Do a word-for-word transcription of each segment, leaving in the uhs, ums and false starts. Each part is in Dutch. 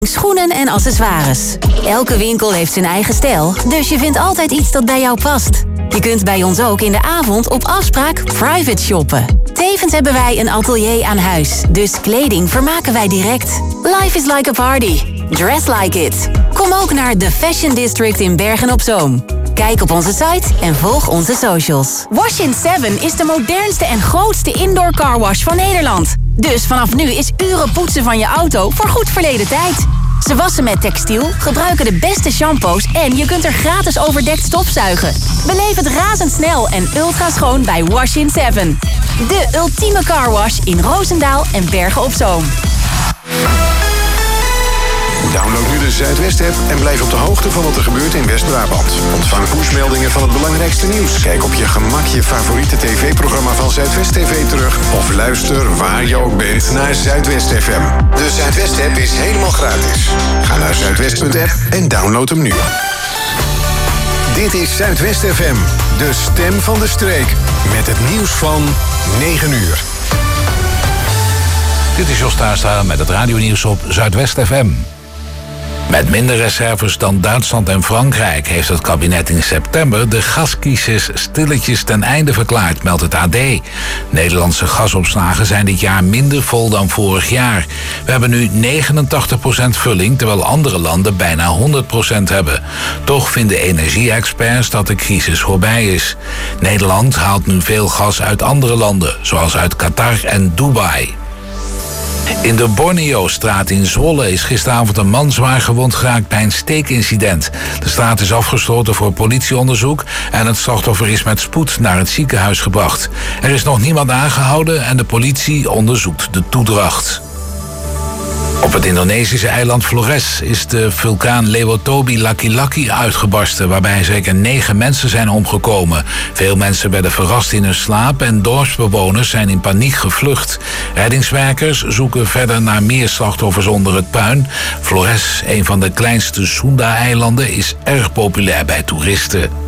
Schoenen en accessoires. Elke winkel heeft zijn eigen stijl, dus je vindt altijd iets dat bij jou past. Je kunt bij ons ook in de avond op afspraak private shoppen. Tevens hebben wij een atelier aan huis, dus kleding vermaken wij direct. Life is like a party. Dress like it. Kom ook naar The Fashion District in Bergen-op-Zoom. Kijk op onze site en volg onze socials. Wash in seven is de modernste en grootste indoor carwash van Nederland. Dus vanaf nu is uren poetsen van je auto voor goed verleden tijd. Ze wassen met textiel, gebruiken de beste shampoos en je kunt er gratis overdekt stofzuigen. Beleef het razendsnel en ultra schoon bij Wash in seven. De ultieme carwash in Roosendaal en Bergen-op-Zoom. Download nu de Zuidwest-app en blijf op de hoogte van wat er gebeurt in West-Brabant. Ontvang pushmeldingen van het belangrijkste nieuws. Kijk op je gemak je favoriete tv-programma van Zuidwest T V terug. Of luister waar je ook bent naar Zuidwest F M. De Zuidwest-app is helemaal gratis. Ga naar zuidwest punt app en download hem nu. Dit is Zuidwest F M, de stem van de streek. Met het nieuws van negen uur. Dit is Jos Taarstra met het radionieuws op Zuidwest F M. Met minder reserves dan Duitsland en Frankrijk heeft het kabinet in september de gascrisis stilletjes ten einde verklaard, meldt het A D. Nederlandse gasopslagen zijn dit jaar minder vol dan vorig jaar. We hebben nu negenentachtig procent vulling, terwijl andere landen bijna honderd procent hebben. Toch vinden energie-experts dat de crisis voorbij is. Nederland haalt nu veel gas uit andere landen, zoals uit Qatar en Dubai. In de Borneo-straat in Zwolle is gisteravond een man zwaar gewond geraakt bij een steekincident. De straat is afgesloten voor politieonderzoek en het slachtoffer is met spoed naar het ziekenhuis gebracht. Er is nog niemand aangehouden en de politie onderzoekt de toedracht. Op het Indonesische eiland Flores is de vulkaan Lewotobi Laki-Laki uitgebarsten, waarbij zeker negen mensen zijn omgekomen. Veel mensen werden verrast in hun slaap en dorpsbewoners zijn in paniek gevlucht. Reddingswerkers zoeken verder naar meer slachtoffers onder het puin. Flores, een van de kleinste Sunda-eilanden, is erg populair bij toeristen.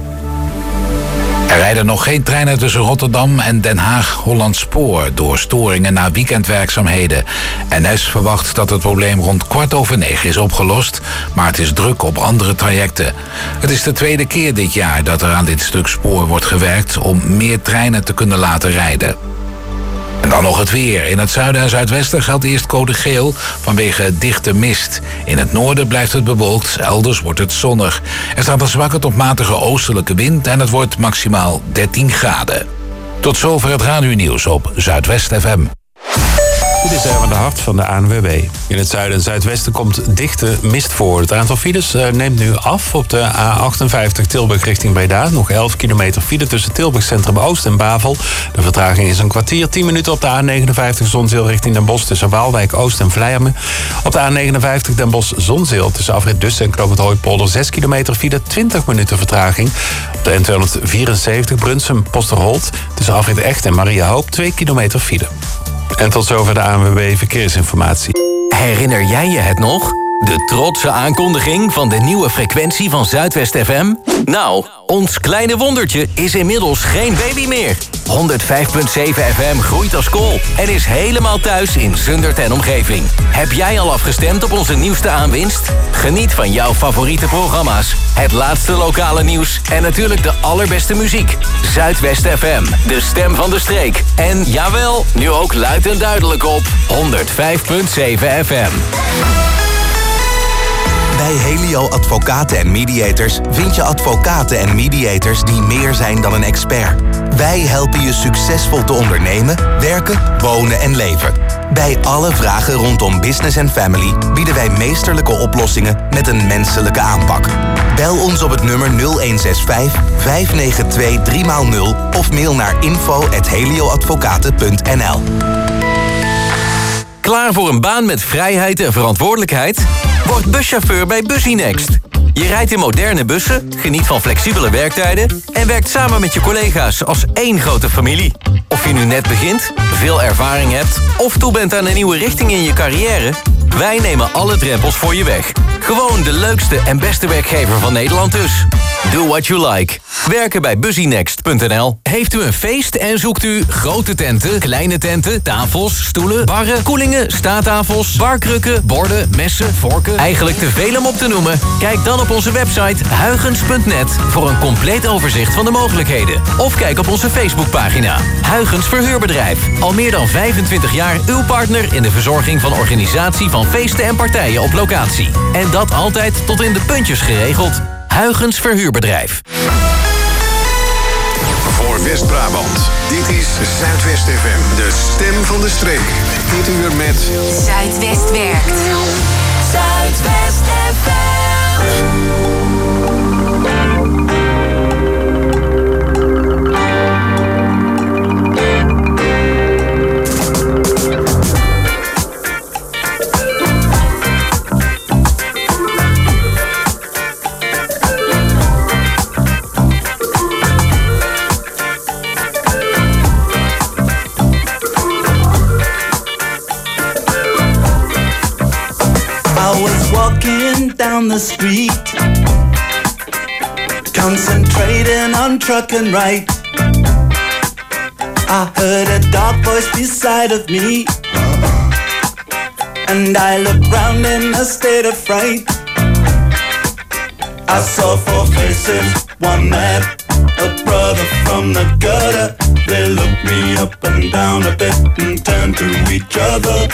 Er rijden nog geen treinen tussen Rotterdam en Den Haag-Hollandspoor door storingen na weekendwerkzaamheden. N S verwacht dat het probleem rond kwart over negen is opgelost, maar het is druk op andere trajecten. Het is de tweede keer dit jaar dat er aan dit stuk spoor wordt gewerkt om meer treinen te kunnen laten rijden. En dan nog het weer. In het zuiden en zuidwesten geldt eerst code geel vanwege dichte mist. In het noorden blijft het bewolkt, elders wordt het zonnig. Er staat een zwakke tot matige oostelijke wind en het wordt maximaal dertien graden. Tot zover het radionieuws op Zuidwest F M. Dit is Erwin de Hart van de A N W B. In het zuiden en zuidwesten komt dichte mist voor. Het aantal files neemt nu af op de A achtenvijftig Tilburg richting Breda. Nog elf kilometer file tussen Tilburg Centrum Oost en Bavel. De vertraging is een kwartier, tien minuten op de A negenenvijftig Zonzeel richting Den Bosch tussen Waalwijk Oost en Vlijmen. Op de A negenenvijftig Den Bosch Zonzeel tussen afrit Dussen en Knoop het Hooipolder zes kilometer file, twintig minuten vertraging. Op de N tweehonderdvierenzeventig Brunsum Posterholt tussen afrit Echt en Maria Hoop twee kilometer file. En tot zover de A N W B Verkeersinformatie. Herinner jij je het nog? De trotse aankondiging van de nieuwe frequentie van Zuidwest F M? Nou, ons kleine wondertje is inmiddels geen baby meer. honderdvijf komma zeven F M groeit als kool en is helemaal thuis in Zundert en omgeving. Heb jij al afgestemd op onze nieuwste aanwinst? Geniet van jouw favoriete programma's, het laatste lokale nieuws en natuurlijk de allerbeste muziek. Zuidwest F M, de stem van de streek. En jawel, nu ook luid en duidelijk op honderdvijf komma zeven F M. Bij Helio Advocaten en Mediators vind je advocaten en mediators die meer zijn dan een expert. Wij helpen je succesvol te ondernemen, werken, wonen en leven. Bij alle vragen rondom business en family bieden wij meesterlijke oplossingen met een menselijke aanpak. Bel ons op het nummer nul een zes vijf, vijf negen twee, drie nul of mail naar info at helioadvocaten punt n l. Klaar voor een baan met vrijheid en verantwoordelijkheid? Word buschauffeur bij Busynext. Je rijdt in moderne bussen, geniet van flexibele werktijden en werkt samen met je collega's als één grote familie. Of je nu net begint, veel ervaring hebt of toe bent aan een nieuwe richting in je carrière, wij nemen alle drempels voor je weg. Gewoon de leukste en beste werkgever van Nederland dus. Do what you like. Werken bij busynext punt n l. Heeft u een feest en zoekt u grote tenten, kleine tenten, tafels, stoelen, barren, koelingen, staattafels, barkrukken, borden, messen, vorken? Eigenlijk te veel om op te noemen? Kijk dan op onze website huygens punt net voor een compleet overzicht van de mogelijkheden. Of kijk op onze Facebookpagina. Huygens Verhuurbedrijf. Al meer dan vijfentwintig jaar uw partner in de verzorging van organisatie van feesten en partijen op locatie. En dat altijd tot in de puntjes geregeld. Huygens Verhuurbedrijf. Voor West-Brabant. Dit is Zuidwest F M. De stem van de streek. Dit uur met... Zuidwest werkt. Zuidwest F M. Walking down the street, concentrating on truck and right. I heard a dark voice beside of me, and I looked round in a state of fright. I saw four faces, one man, a brother from the gutter. They looked me up and down a bit and turned to each other.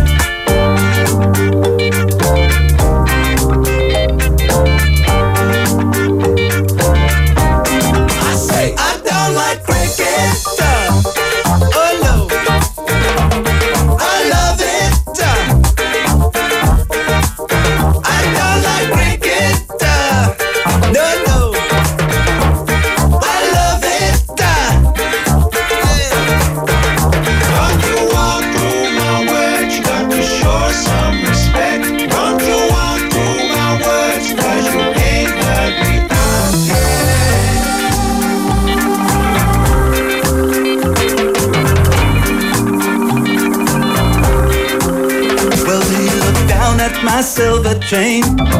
My silver chain.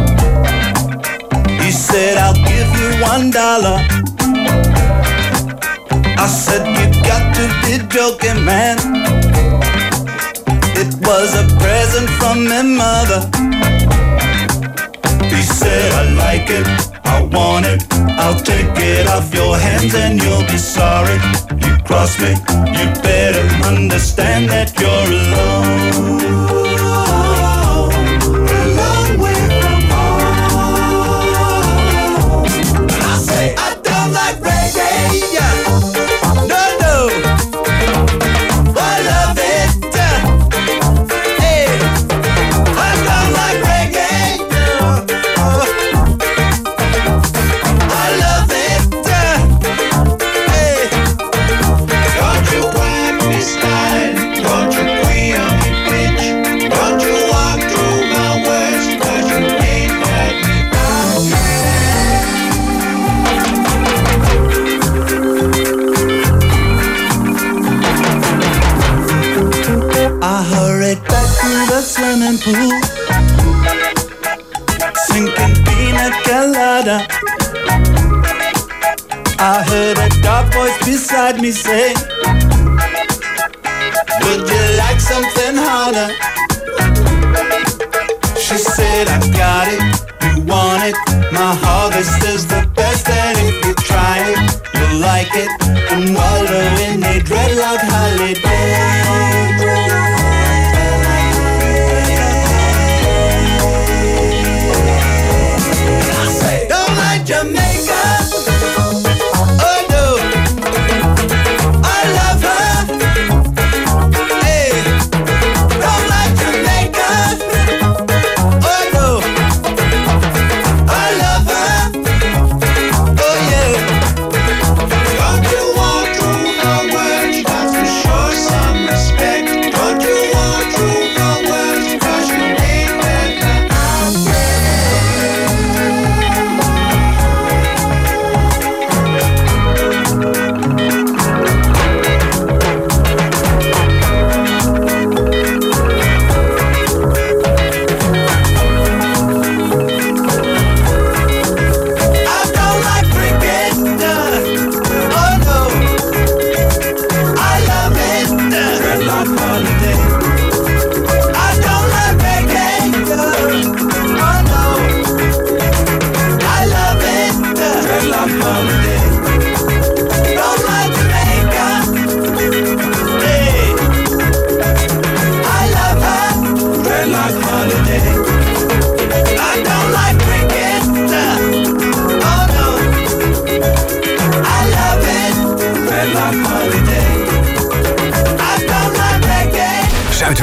He said, I'll give you one dollar. I said, you got to be joking, man. It was a present from my mother. He said, I like it, I want it, I'll take it off your hands and you'll be sorry. You cross me, you better understand that you're alone. Swimming pool, sinking pina colada. I heard a dark voice beside me say, would you like something harder? She said, I got it, you want it. My harvest is the best, and if you try it, you'll like it. And wallow in a dreadlock holiday. Jamaica, oh no, I love her. Hey, don't like Jamaica, oh no, I love her. Oh yeah, don't you want to know where she got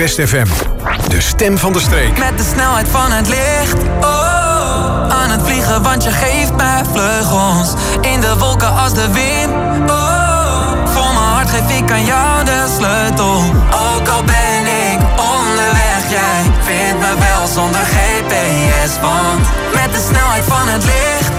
Zuidwest F M. De stem van de streek. Met de snelheid van het licht. Oh, aan het vliegen, want je geeft mij vleugels. In de wolken als de wind. Oh, voor mijn hart geef ik aan jou de sleutel. Ook al ben ik onderweg, jij vindt me wel zonder G P S. Want met de snelheid van het licht.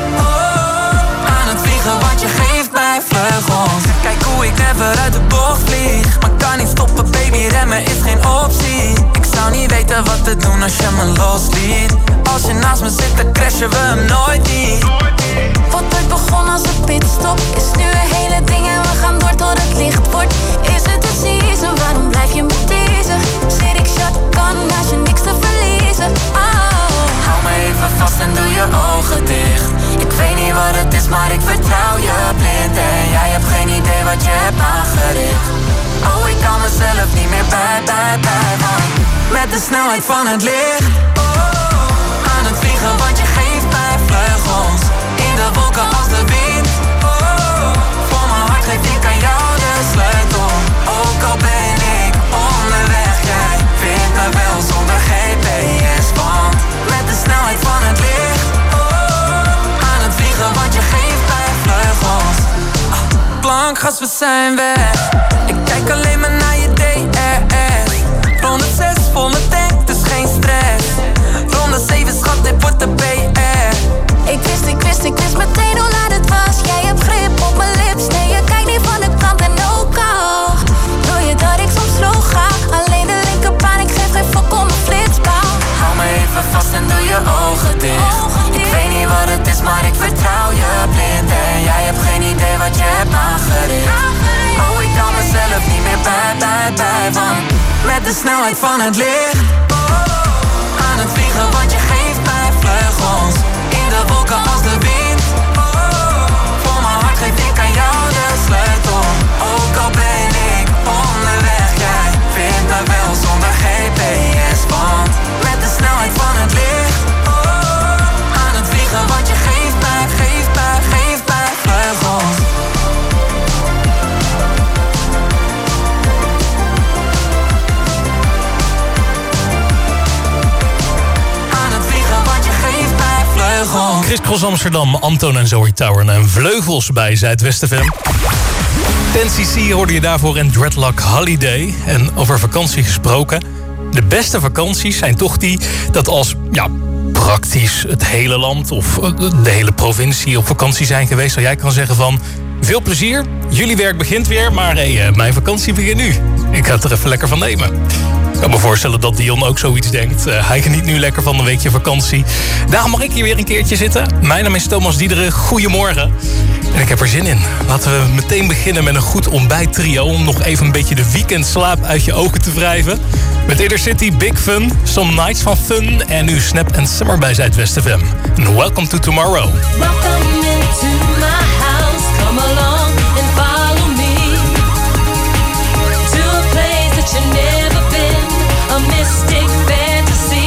Oh, aan het vliegen, want je geeft mij vleugels. Kijk hoe ik never uit de bocht vlieg. Maar kan niet stoppen, baby, remmen is geen optie. Ik zou niet weten wat te doen als je me losliet. Als je naast me zit, dan crashen we hem nooit niet. Wat ooit begon als een pitstop is nu een hele ding en we gaan door tot het licht wordt. Is het de season, waarom blijf je me teasen? Zit ik shotgun naast je, niks te verliezen. Oh. Hou me even vast en doe je ogen dicht. Ik weet niet wat het is, maar ik vertrouw je blind. En jij hebt geen idee wat je hebt aangericht. Oh, ik kan mezelf niet meer bij, bij, bij. Want met de snelheid van het licht. Oh, aan het vliegen, want je geeft mij vleugels. In de wolken als de wind. Oh, voor mijn hart geef ik aan jou de sleutel. Ook al ben ik onderweg, jij vindt me wel zonder G P S. Want met de snelheid van het licht. Oh, aan het vliegen, want je geeft mij vleugels. Ah, plankgas, we zijn weg. Ik kijk alleen maar naar je D R S. honderdzes, volle tank, dus geen stress. Ronde zeven, schat, dit wordt de B R. Ik wist, ik wist, ik wist meteen hoe laat het was. Jij hebt grip op mijn lips, nee, je kijkt niet van de kant en ook al. Wil je dat ik soms slow ga? Alleen de linkerbaan, ik geef geen fok om mijn flitspaal. Hou me even vast en doe je ogen dicht. Ik weet niet wat het is, maar ik vertrouw je blind. En jij hebt geen idee wat je hebt aangericht. Oh, ik kan mezelf niet meer bij, bij, bij. Want met de snelheid van het licht. Oh, aan het vliegen, want je geeft mij vleugels. In de wolken als de wind. Oh, voor mijn hart geef ik aan jou de sleutel. Ook al ben ik onderweg, jij vindt me wel zonder G P S. Want met de snelheid van het licht. Oh, aan het vliegen, want je geeft mij, geeft mij, geeft mij vleugels. Chris Cross Amsterdam, Anton en Zoe Tower en Vleugels bij Zuidwest F M. ten C C hoorde je daarvoor in Dreadlock Holiday. En over vakantie gesproken. De beste vakanties zijn toch die dat als ja, praktisch het hele land of de hele provincie op vakantie zijn geweest. Zou jij kan zeggen van veel plezier, jullie werk begint weer, maar hey, mijn vakantie begint nu. Ik ga het er even lekker van nemen. Ik kan me voorstellen dat Dion ook zoiets denkt. Uh, hij geniet nu lekker van een weekje vakantie. Daarom mag ik hier weer een keertje zitten. Mijn naam is Thomas Diederen. Goedemorgen. En ik heb er zin in. Laten we meteen beginnen met een goed ontbijttrio. Om nog even een beetje de weekendslaap uit je ogen te wrijven. Met Inner City, Big Fun, Some Nights van Fun. En nu Snap and Summer bij Zuidwest F M. And welcome to tomorrow. Welcome into my house. Come along and follow me. To a place that you never been. A mystic fantasy.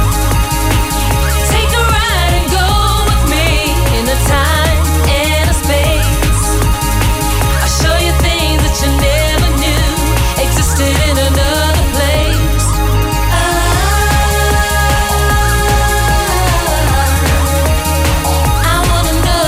Take a ride and go with me in a time and a space. I'll show you things that you never knew existed in another place. I, I wanna know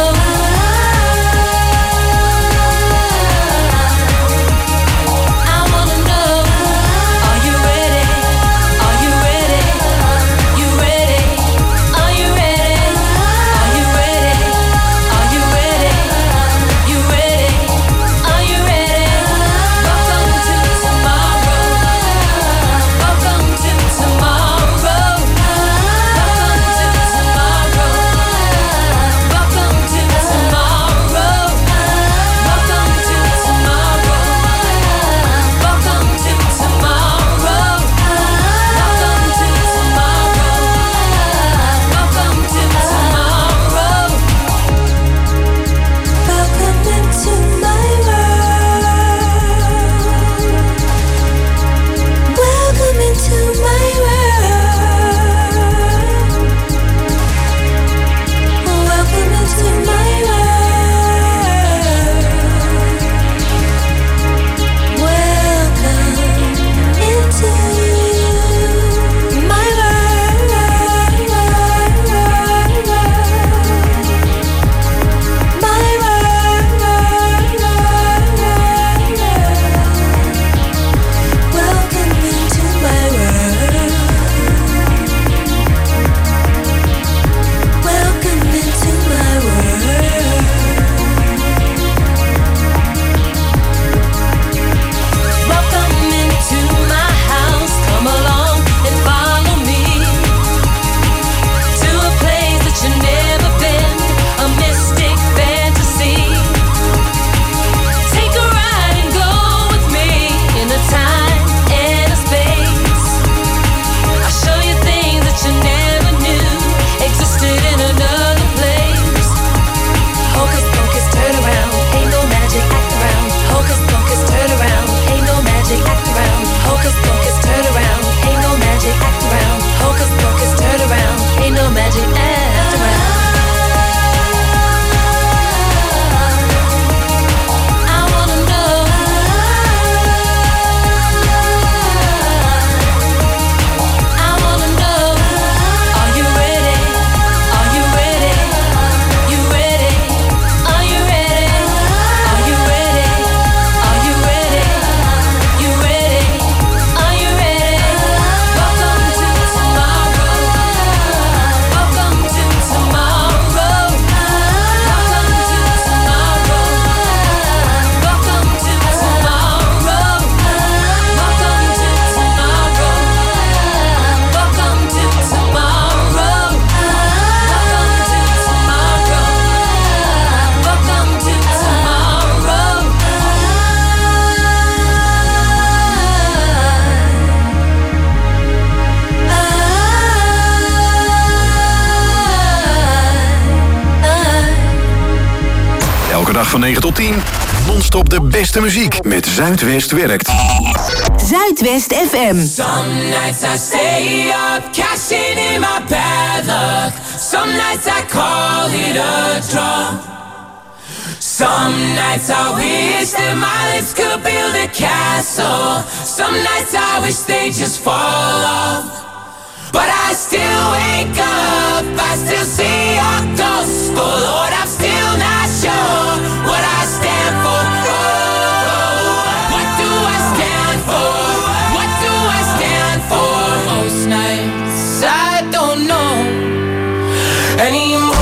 Elke dag van negen tot tien. Non-stop de beste muziek met Zuidwest werkt. Zuidwest F M. Some nights I stay up, cashing in my bad luck. Some nights I call it a draw. Some nights I wish that my lips could build a castle. Some nights I wish they just fall off. But I still wake up, I still see your ghost. Oh Lord, I'm still not sure what I stand for. Oh, what do I stand for? What do I stand for? Most nights I don't know anymore.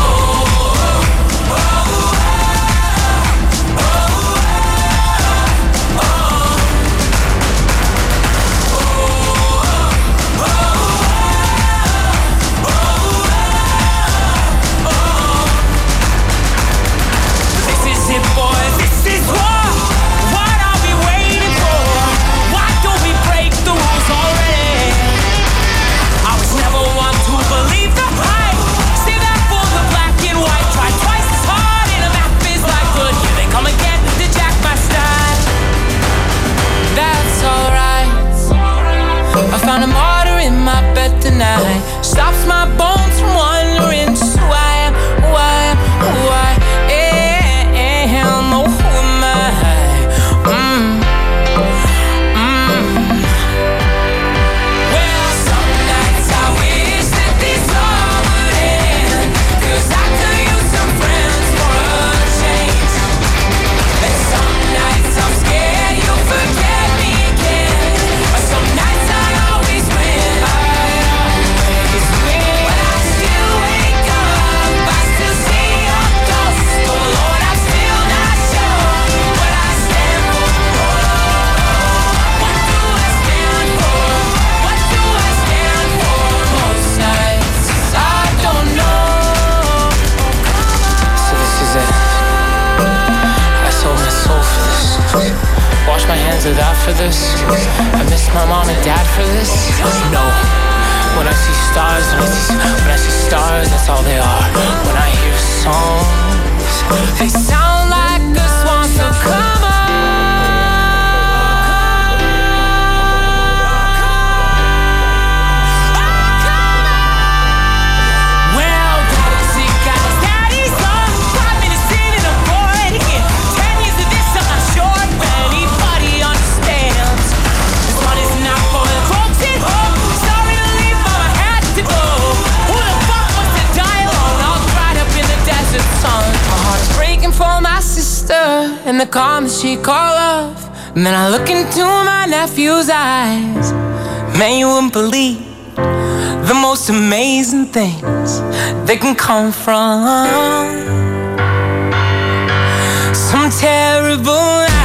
Found a martyr in my bed tonight. Stops my bones from wandering. Just who I am, who I am, who I am. Oh, who am I? Mm. Mm. Well, some nights I wish that this all would end, 'cause I could use some friends for a change. And some nights I'm scared you'll forget me again. Or some nights I wash my hands of that for this. I miss my mom and dad for this. No. When I see stars, when I see, when I see stars, that's all they are. When I hear songs, they sound like a swan, so come on. For my sister in the calm that she call love. And then I look into my nephew's eyes. Man, you wouldn't believe the most amazing things that can come from some terrible life.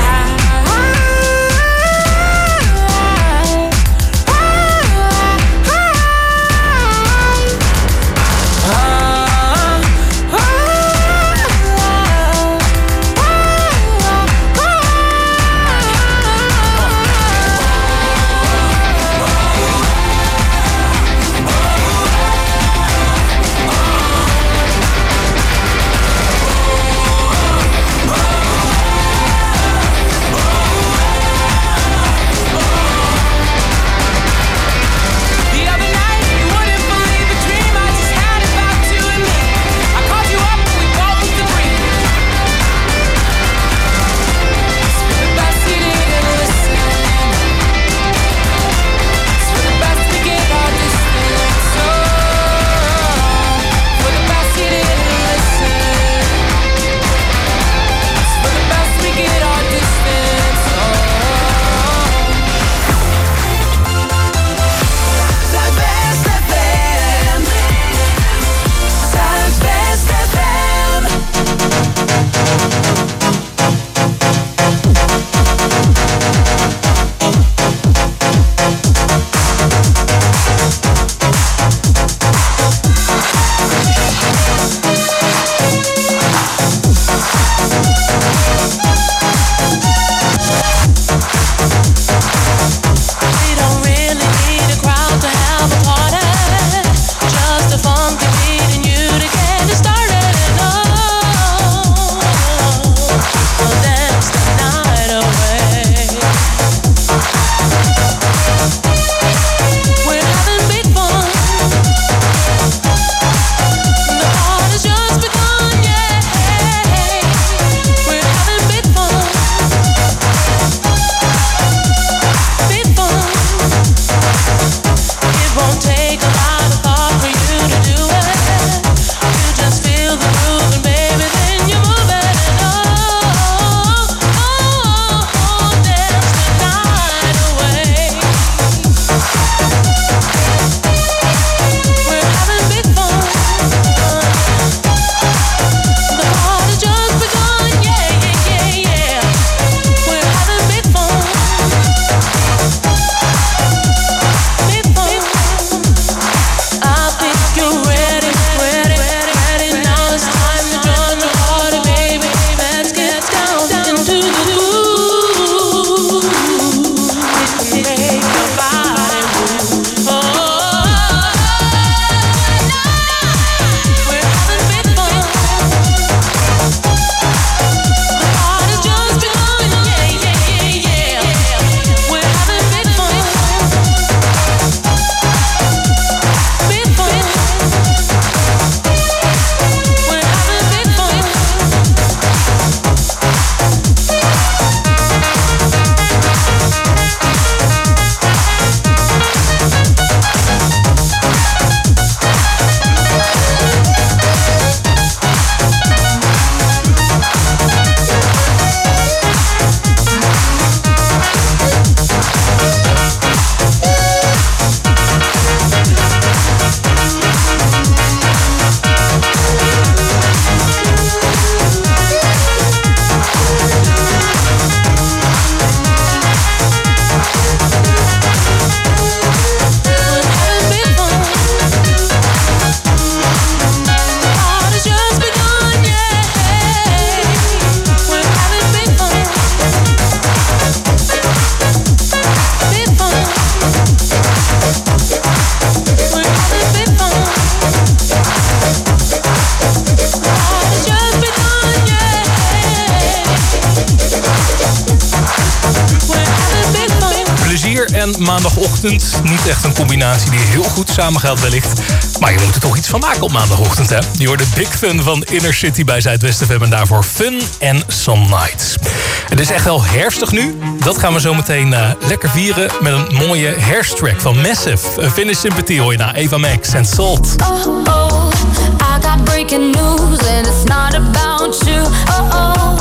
een maandagochtend. Niet echt een combinatie die heel goed samengaat wellicht. Maar je moet er toch iets van maken op maandagochtend, hè? Je hoort de Big Fun van Inner City bij Zuidwest F M en daarvoor Fun and Some Nights. Het is echt wel herfstig nu. Dat gaan we zo meteen uh, lekker vieren met een mooie herfsttrack van Massive. Finish Sympathy hoor je na Eva Max en Salt. Oh, oh, I got breaking news and it's not about you. Oh, oh.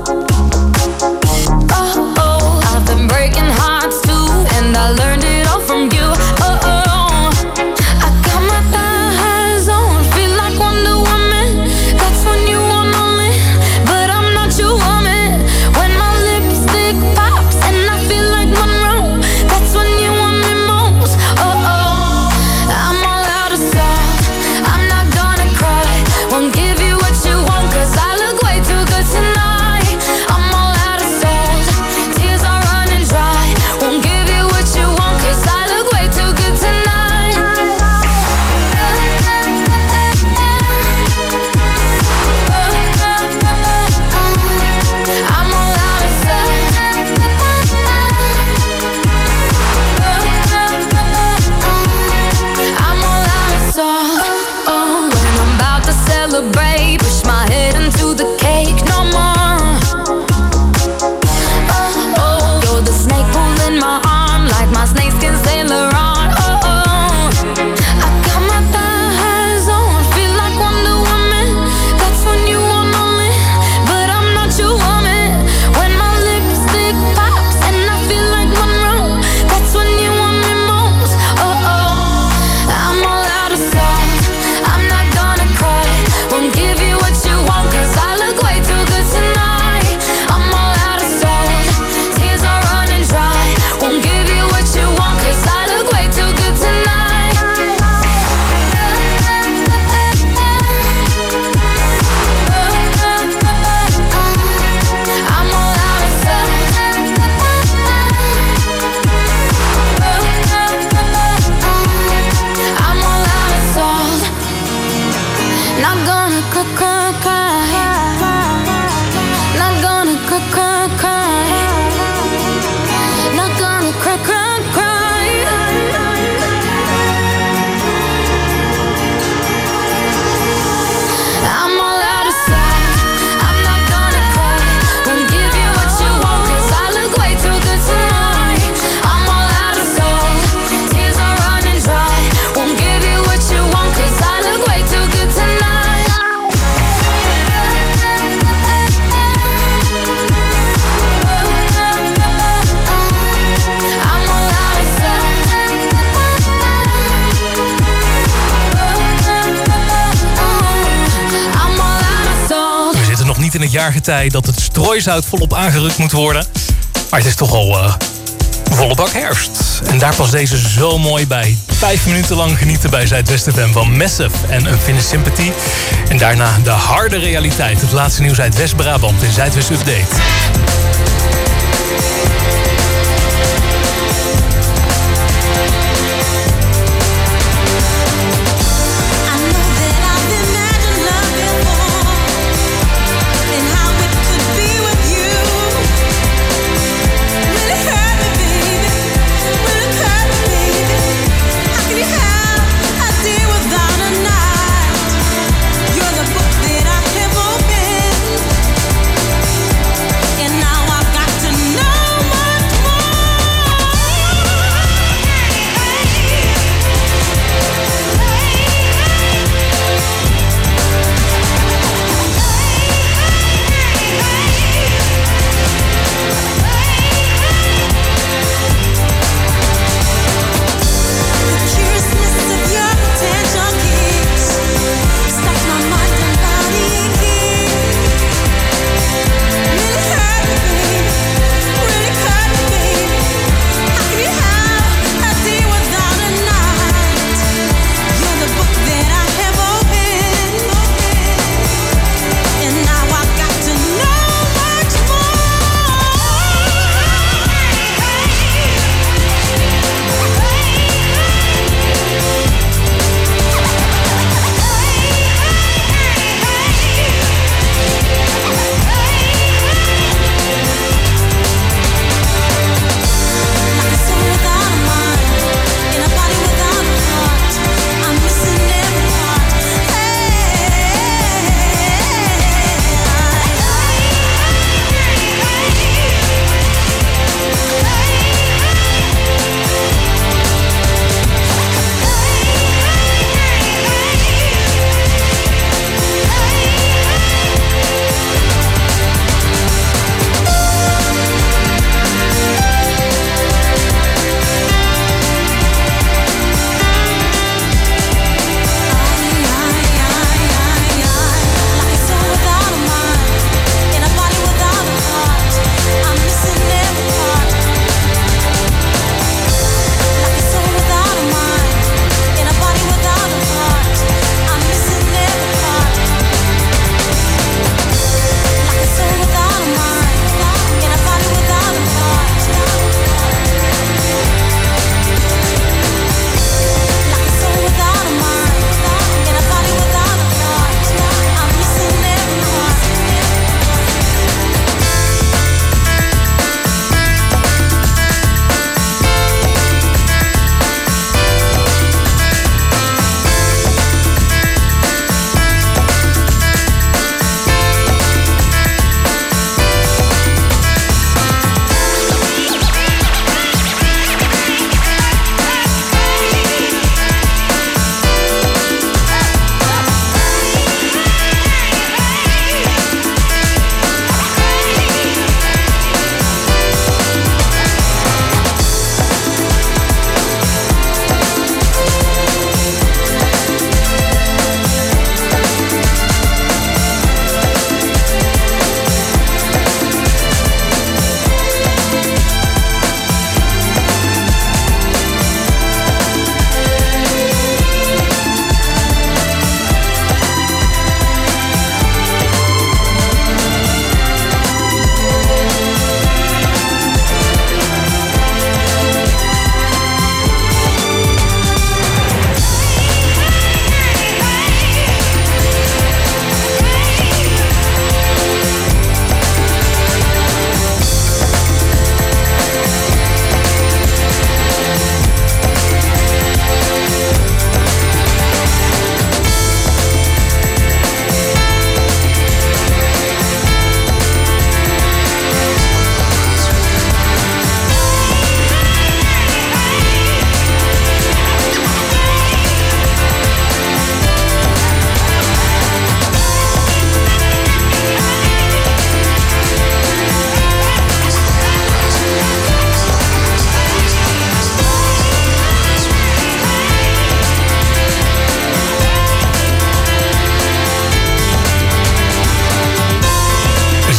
Oh, oh, I've been breaking hearts too and I learned it all from you. Oh, oh, I got my thighs on, feel like Wonder Woman. That's when you want only, but I'm not your woman. When my lipstick pops and I feel like Monroe, that's when you want me most. Oh, oh, I'm all out of salt, I'm not gonna cry. Won't give you what you want cause I look way too good tonight. I'm all out of salt, tears are running dry. Won't give you what you want cause I look way too good tonight. I'm all out of salt, I'm all out of salt. Oh, when I'm about to celebrate, push my head into the cake no more. Oh, oh, you're the snake pulling my arm like my snakeskin Sailor on. Oh, oh, I got my thighs on, feel like Wonder Woman. That's when you want only, but I'm not your woman. When my lipstick pops and I feel like Monroe, that's when you want me most. Oh, oh, I'm all out of salt, I'm not gonna cry. Won't give you what you want cause I look way too good tonight. I'm all out of salt, tears are running dry. Won't give you what you want cause I look way too good tonight. I'm all out of salt, I'm all out of salt. Not gonna cry, cry, cry. Not gonna cry, cry, cry. Not gonna cry, cry, cry. I'm all out of sight, I'm not gonna cry. Won't give you what you want cause I look way too good tonight. I'm all out of salt, tears are running dry. Won't give you what you want cause I look way too good tonight. I'm all out of salt, I'm all out of salt. We zitten nog niet in het jaargetij dat het strooisout volop aangerukt moet worden. Maar het is toch al uh, volle bak herfst. En daar past deze zo mooi bij. Vijf minuten lang genieten bij Zuidwest F M van Massive en een Finish Sympathy. En daarna de harde realiteit. Het laatste nieuws uit West-Brabant in Zuidwest Update. And now I've got to know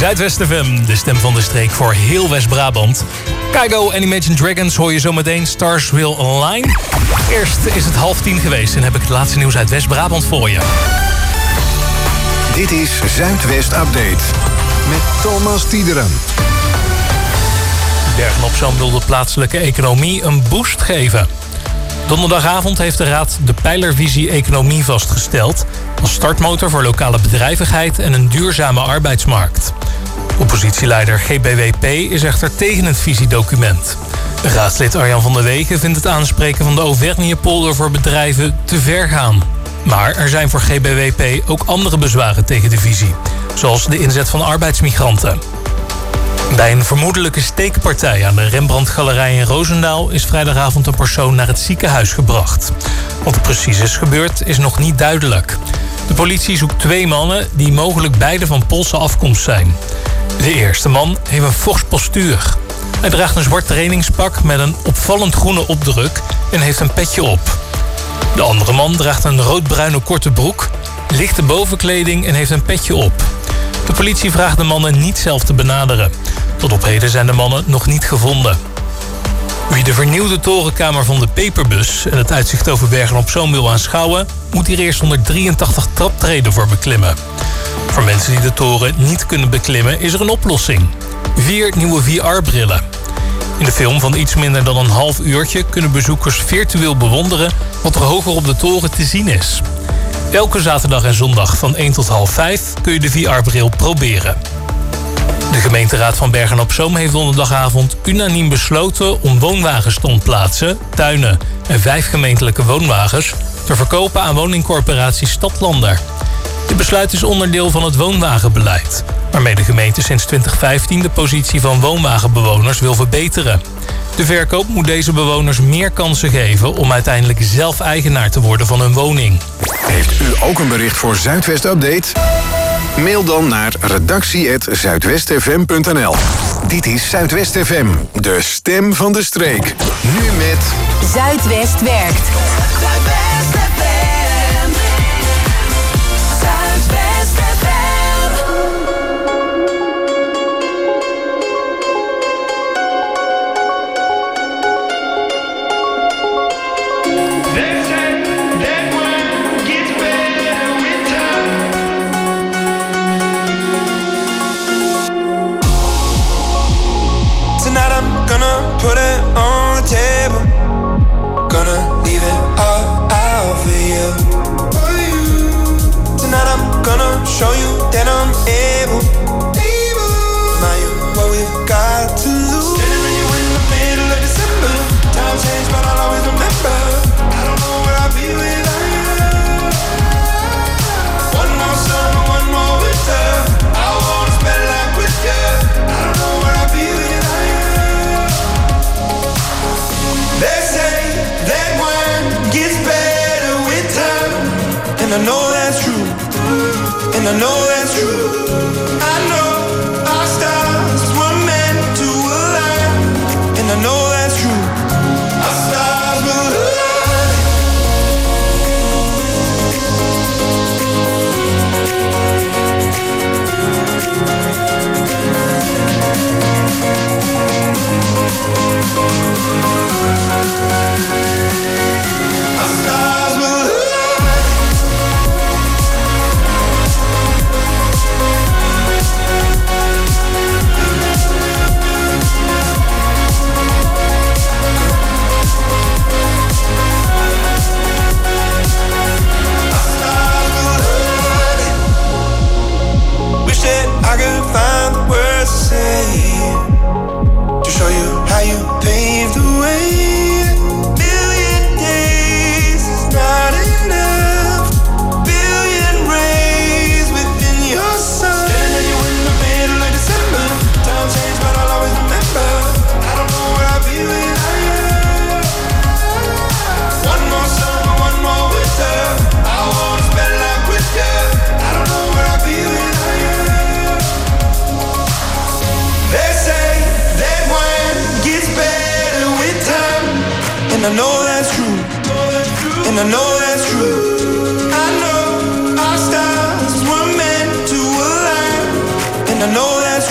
Zuidwest F M, de stem van de streek voor heel West-Brabant. Kygo en Imagine Dragons hoor je zometeen. Stars Will Align. Eerst is het half tien geweest en heb ik het laatste nieuws uit West-Brabant voor je. Dit is Zuidwest Update met Thomas Tiederen. Bergen-op-Zoom wil de plaatselijke economie een boost geven. Donderdagavond heeft de Raad de pijlervisie Economie vastgesteld als startmotor voor lokale bedrijvigheid en een duurzame arbeidsmarkt. Oppositieleider G B W P is echter tegen het visiedocument. Raadslid Arjan van der Wegen vindt het aanspreken van de Auvergne-polder voor bedrijven te ver gaan. Maar er zijn voor G B W P ook andere bezwaren tegen de visie, zoals de inzet van arbeidsmigranten. Bij een vermoedelijke steekpartij aan de Rembrandtgalerij in Roosendaal is vrijdagavond een persoon naar het ziekenhuis gebracht. Wat er precies is gebeurd is nog niet duidelijk. De politie zoekt twee mannen die mogelijk beide van Poolse afkomst zijn. De eerste man heeft een fors postuur. Hij draagt een zwart trainingspak met een opvallend groene opdruk en heeft een petje op. De andere man draagt een roodbruine korte broek, lichte bovenkleding en heeft een petje op. De politie vraagt de mannen niet zelf te benaderen. Tot op heden zijn de mannen nog niet gevonden. Wie de vernieuwde torenkamer van de Peperbus en het uitzicht over Bergen-op-Zoom wil aanschouwen, moet hier eerst honderddrieëntachtig traptreden voor beklimmen. Voor mensen die de toren niet kunnen beklimmen is er een oplossing. Vier nieuwe V R-brillen. In de film van iets minder dan een half uurtje kunnen bezoekers virtueel bewonderen wat er hoger op de toren te zien is. Elke zaterdag en zondag van één tot half vijf kun je de V R-bril proberen. De gemeenteraad van Bergen-op-Zoom heeft donderdagavond unaniem besloten om woonwagens te ontplaatsen, tuinen en vijf gemeentelijke woonwagens te verkopen aan woningcorporatie Stadlander. Dit besluit is onderdeel van het woonwagenbeleid, waarmee de gemeente sinds twintig vijftien de positie van woonwagenbewoners wil verbeteren. De verkoop moet deze bewoners meer kansen geven om uiteindelijk zelf eigenaar te worden van hun woning. Heeft u ook een bericht voor Zuidwest Update? Mail dan naar redactie apenstaartje zuidwestfm punt n l. Dit is Zuidwest F M, de stem van de streek. Nu met Zuidwest werkt. Zuidwest F M. Zuidwest F M. Tonight I'm gonna put it on the table. Gonna leave it all out for you. Tonight I'm gonna show you that I'm able. Now you what we've got to lose. Standing with you in the middle of December. Time changed, but I'll always remember. I don't know where I'll be without you. One more summer, one more winter. I wanna spend life with you. I don't know where I'll be without you. They say that wine gets better with time, and I know that's true, and I know that's true. I know our stars were meant to align, and I know that's true. Our stars will align. Our stars will align. Wish that I could find the words to say to show you how you paved the way. Billion days is not enough. Billion rays within your sun. Standing with you in the middle of December. Time changed, but I'll always remember. I don't know where I'll be without you. One more summer, one more winter. I wanna spend life with you. I don't know where I'll be without you. They say that wine gets better with time, and I know that's true, and I know that's true. I know our stars were meant to align, and I know that's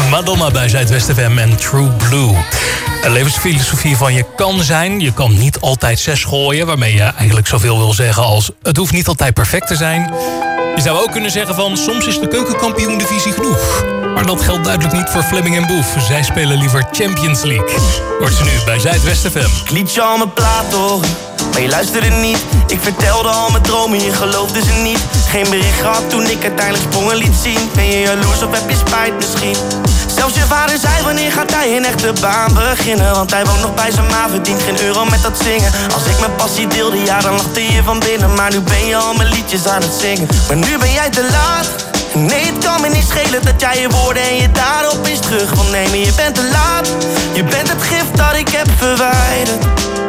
Madonna bij Zuidwest F M en True Blue. Een levensfilosofie van je kan zijn. Je kan niet altijd zes gooien, waarmee je eigenlijk zoveel wil zeggen als het hoeft niet altijd perfect te zijn. Je zou ook kunnen zeggen van soms is de keukenkampioen-divisie genoeg. Maar dat geldt duidelijk niet voor Fleming en Boef. Zij spelen liever Champions League. Hoort ze nu bij Zuidwest F M. Ik liet je al mijn plaat horen, maar je luisterde niet. Ik vertelde al mijn dromen, je geloofde ze niet. Geen bericht gehad toen ik uiteindelijk sprongen liet zien. Ben je jaloers of heb je spijt misschien? Zelfs je vader zei wanneer gaat hij een echte baan beginnen. Want hij woont nog bij zijn ma, verdient geen euro met dat zingen. Als ik mijn passie deelde, ja dan lachte je van binnen. Maar nu ben je al mijn liedjes aan het zingen. Maar nu ben jij te laat. Nee, het kan me niet schelen dat jij je woorden en je daden opeens terug wil nemen. Je bent te laat, je bent het gift dat ik heb verwijderd.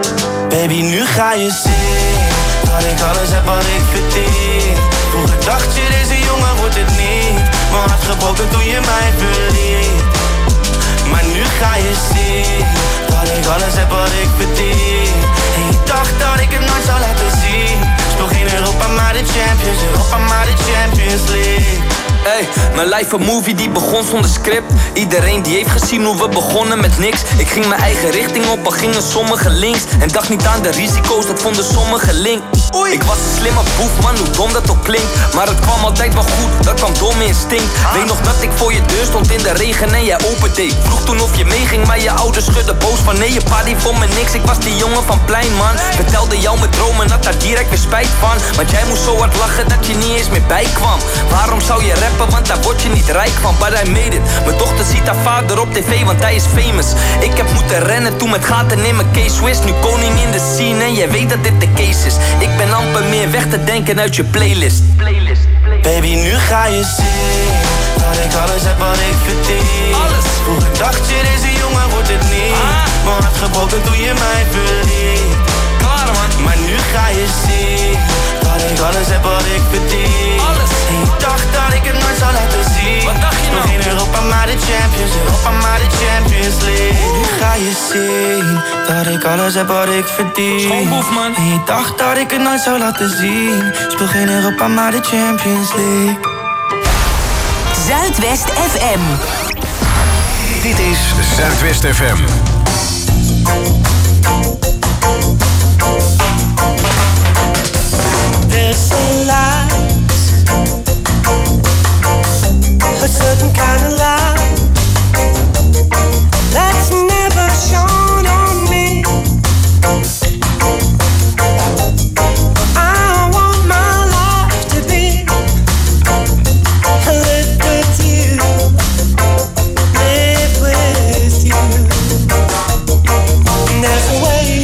Baby, nu ga je zien dat ik alles heb wat ik verdien. Vroeger dacht je, deze jongen wordt het niet. Mijn hart gebroken toen je mij verliet. Maar nu ga je zien dat ik alles heb wat ik verdien. En je dacht dat ik het nooit zou laten zien. Speel geen Europa, maar de Champions. Europa, maar de Champions League. Hey, mijn life een movie die begon zonder script. Iedereen die heeft gezien hoe we begonnen met niks. Ik ging mijn eigen richting op, al gingen sommigen links. En dacht niet aan de risico's, dat vonden sommigen link. Oei. Ik was een slimme boef, man, hoe dom dat ook klinkt. Maar het kwam altijd wel goed, dat kwam door mijn instinct. ah. Weet nog dat ik voor je deur stond in de regen en jij opende. Vroeg toen of je meeging, maar je ouders schudden boos van nee, je pa die vond me niks. Ik was die jongen van plein, man. Vertelde jou mijn dromen, had daar direct weer spijt van. Want jij moest zo hard lachen dat je niet eens meer bijkwam. Waarom zou je rappen, want daar word je niet rijk van. But I made it. Mijn dochter ziet haar vader op tv, want hij is famous. Ik heb moeten rennen toen met gaten in mijn K-Swiss. Nu koning in de scene en jij weet dat dit de case is. Ik ben amper meer weg te denken uit je playlist. playlist, playlist. Baby, nu ga je zien dat ik alles heb wat ik verdien. Alles. Vroeger dacht je, deze jongen wordt het niet. ah. Mijn hart gebroken toen je mij verliet. Klaar, man. Maar nu ga je zien dat ik alles heb wat ik verdien. Alles. En je dacht dat ik het nooit zou laten zien. Wat dacht je nou? Geen Europa, maar de Champions. Europa, maar de Champions League. Nu ga je zien dat ik alles heb wat ik verdien. Schoonboef, man. En je dacht dat ik het nooit zou laten zien. Speel geen Europa, maar de Champions League. Zuidwest F M. Dit is Zuidwest F M. There's a light, a certain kind of light that's never shone on me. I want my life to be live with you, live with you. And there's a way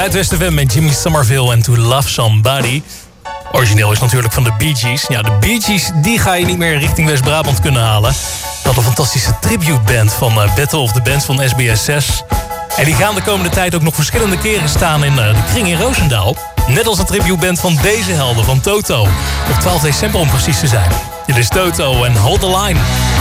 Zuidwest F M met Jimmy Somerville en To Love Somebody. Origineel is natuurlijk van de Bee Gees. Ja, de Bee Gees die ga je niet meer richting West-Brabant kunnen halen. Dat een fantastische tributeband van uh, Battle of the Bands van S B S zes. En die gaan de komende tijd ook nog verschillende keren staan in uh, de kring in Roosendaal. Net als de tributeband van deze helden, van Toto. Op twaalf december om precies te zijn. Dit is Toto en Hold the Line.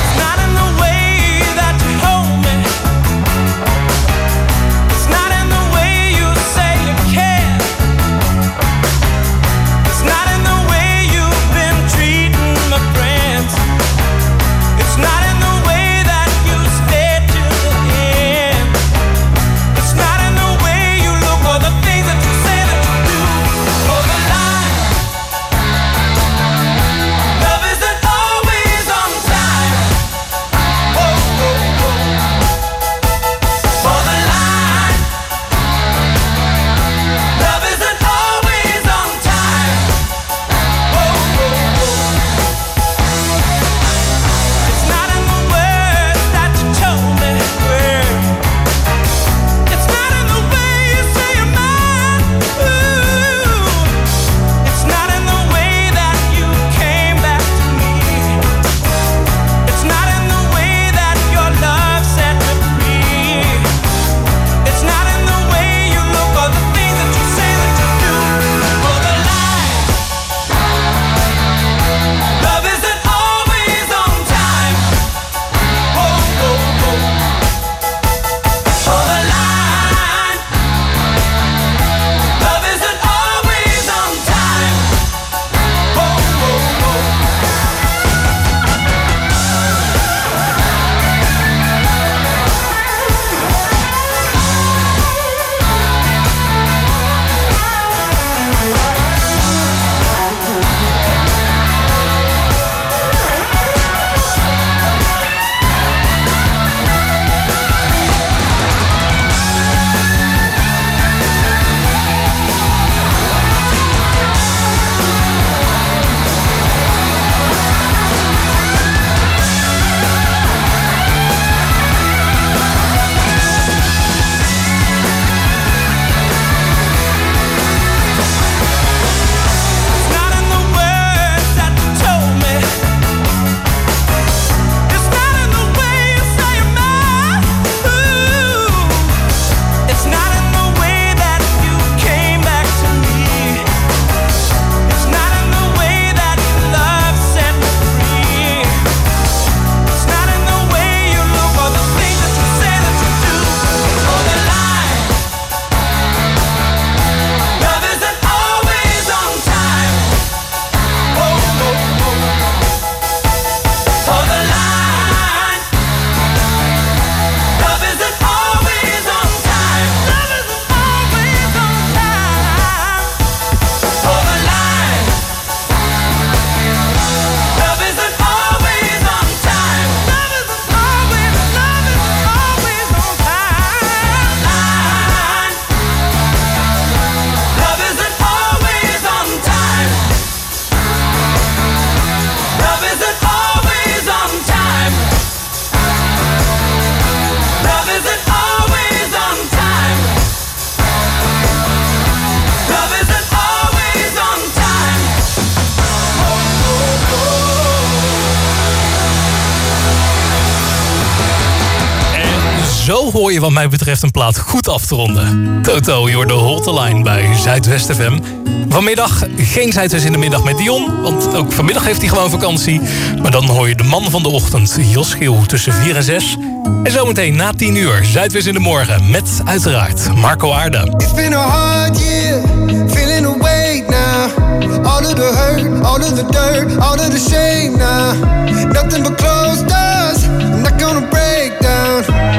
Zo hoor je wat mij betreft een plaat goed af te ronden. Toto, je hoort de Hold the Line bij Zuidwest F M. Vanmiddag geen Zuidwest in de middag met Dion, want ook vanmiddag heeft hij gewoon vakantie. Maar dan hoor je de man van de ochtend, Jos Giel, tussen vier en zes. En zometeen na tien uur, Zuidwest in de morgen, met uiteraard Marco Aarde. It's been a hard year, feeling the weight now. All of the hurt, all of the dirt, all of the shame now. Nothing but closed doors, I'm not gonna break down.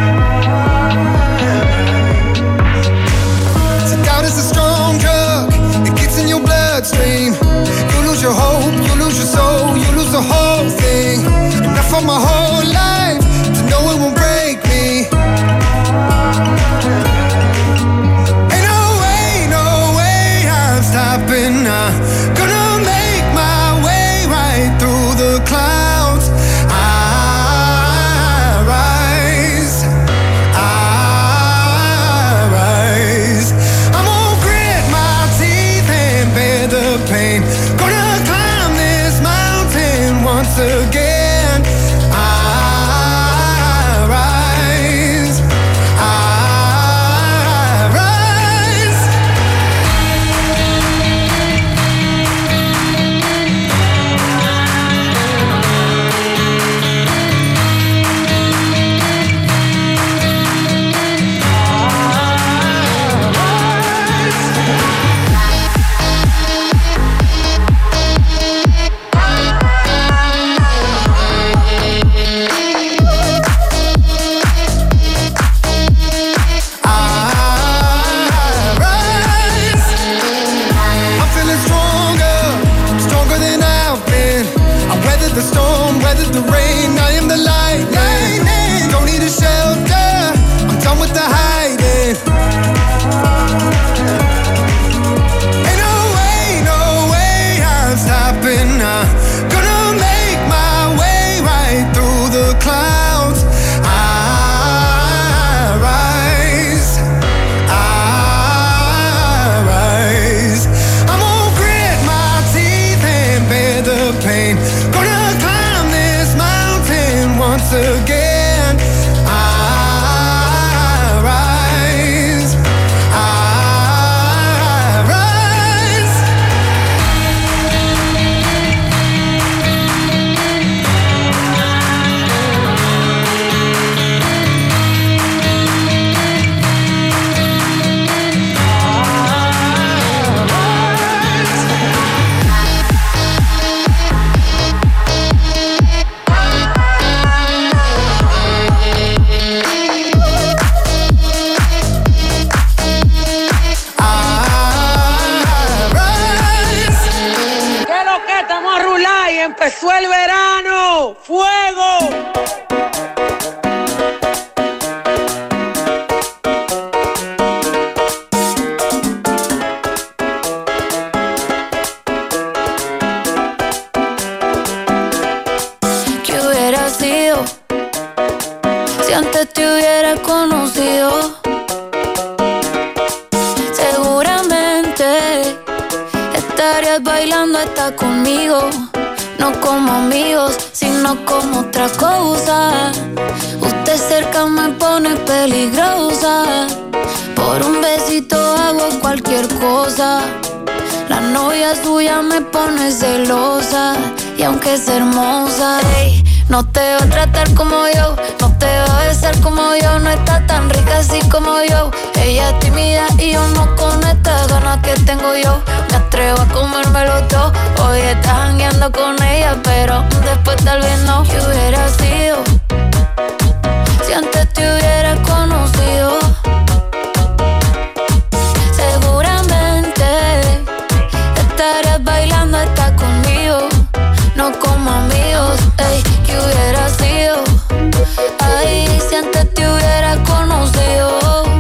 So doubt is a strong drug, it gets in your bloodstream. You lose your hope, you lose your soul, you lose the whole thing. Enough for my whole life to know it won't break me. Ain't no way, no way I'm stopping now. Gonna make my way right through the clouds. I rise, I rise. I'm on the rain, I am the lightning. Don't need a shelter, I'm done with the hiding. Ain't no way, no way I'm stopping now. Gonna make my way right through the clouds. I rise, I rise. I'm gonna grit my teeth and bear the pain. Gonna climb this mountain once again. I rise, I rise. ¿Qué lo que estamos a rular y empezó el verano? ¡Fuego! ¿Qué hubiera sido si antes te hubiera conocido? Seguramente estarías bailando hasta conmigo. No como amigos, sino como otra cosa. Usted cerca me pone peligrosa. Por un besito hago cualquier cosa. La novia suya me pone celosa. Y aunque es hermosa, ey, no te va a tratar como yo, no te va a besar como yo. No está tan rica así como yo. Ella es tímida y yo no con estas ganas que tengo yo. Me atrevo a comérmelo todo. Hoy estás jangueando con ella, pero después tal vez no. ¿Qué hubiera sido si antes te hubiera conocido? Seguramente estarías bailando hasta conmigo. No como amigos, ey, ¿qué hubiera sido? Ay, si antes te hubiera conocido.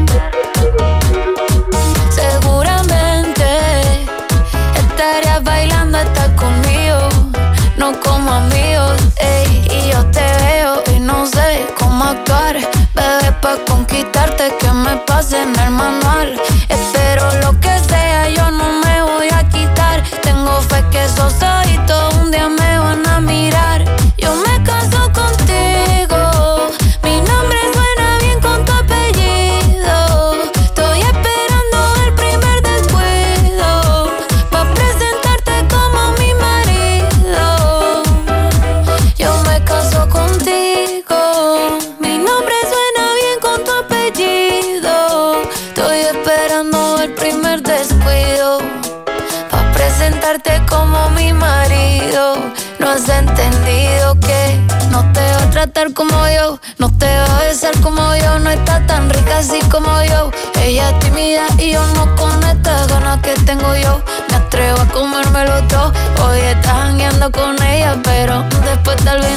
Seguramente estarías bailando hasta conmigo. No como amigos, ey, y yo te veo y no sé cómo actuar. Bebé, pa' conquistarte que me pase en el manual. Espero lo que sea, yo no me voy a quitar. Tengo fe que esos ojitos un día me van a mirar. Yo me caso contigo, mi nombre suena bien con tu apellido. Estoy esperando el primer descuido pa' presentarte como mi marido. Yo me caso contigo, mi nombre suena bien con tu apellido. Estoy esperando el primer descuido pa' presentarte como mi marido. No has entendido que no te va a tratar como yo, no te va a besar como yo. No está tan rica así como yo. Ella es tímida y yo no con estas ganas que tengo yo. Me atrevo a comérmelo todo. Hoy estás jangueando con ella, pero después tal vez